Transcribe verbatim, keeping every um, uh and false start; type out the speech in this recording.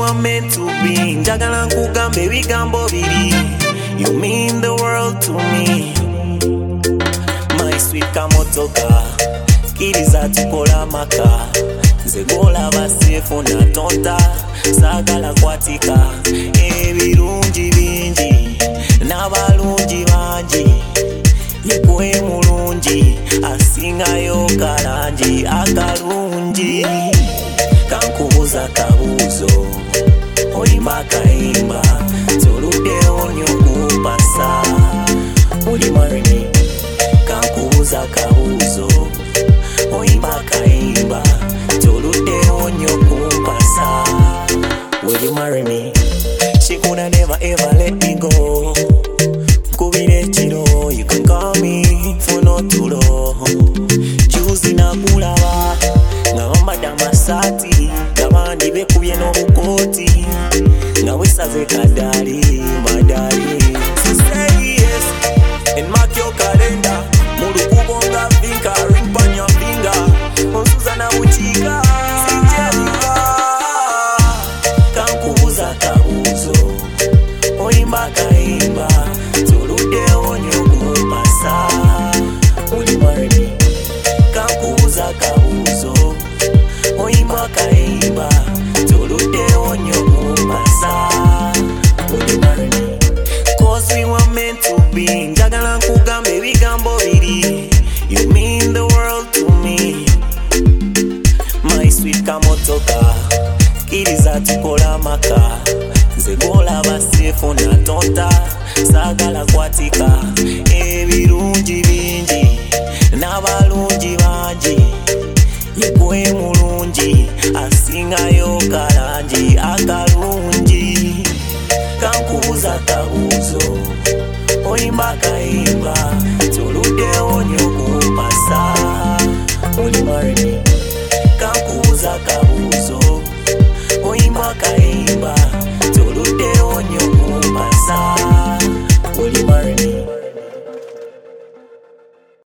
were meant to be. Njagala nkugambe ebigambo biri. You mean the world to me. My sweet kamotoka, kiriza tukola maka. Nze golaba sefu na tonta, sagala kwatika. Ebirungi bingi, n'abalungi bangi. Yekwe mulungi, asingayo kalangi akalungi. Kankubuza kabuzo, oyimba kayimba. Tolude onyo kupasa, uli marry me. Kankubuza kabuzo, oyimba kayimba. Tolude onyo kupasa, will you marry me? She coulda never ever let me go. Kubire chiro, you can call me for no too long. Juicy na kulaba, ngamba damasati, ngabandi bekubye no bukoti. Ngawesaze kadali, madali. So say yes, and mark your calendar. Mulu kubonga finka, ring on your finger. Onsuza na uchika, sinjeliwa. Kankubuza kabuzo, oyimba kaimba. Tolude onyo kupasa, uli marry me. Kankubuza kabuzo, oyimba kaimba. Tolude onyo kupasa, uli marry me. Cause we were meant to be. Njagala nkugambe ebigambo biri. You mean the world to me. My sweet kamotoka, kiriza tukola maka. Nze golaba sefu na tonta, sagala kwatika. Ebirungi bingi, n'abalungi bangi. Yekwe mulungi, asingayo kalangi akalungi. Kankubuza kabuzo, oyimba kayimba. Tolude onyo kupasa, uli marry me. Kankubuza kabuzo, oyimba kayimba. Tolude onyo kupasa, will you marry me?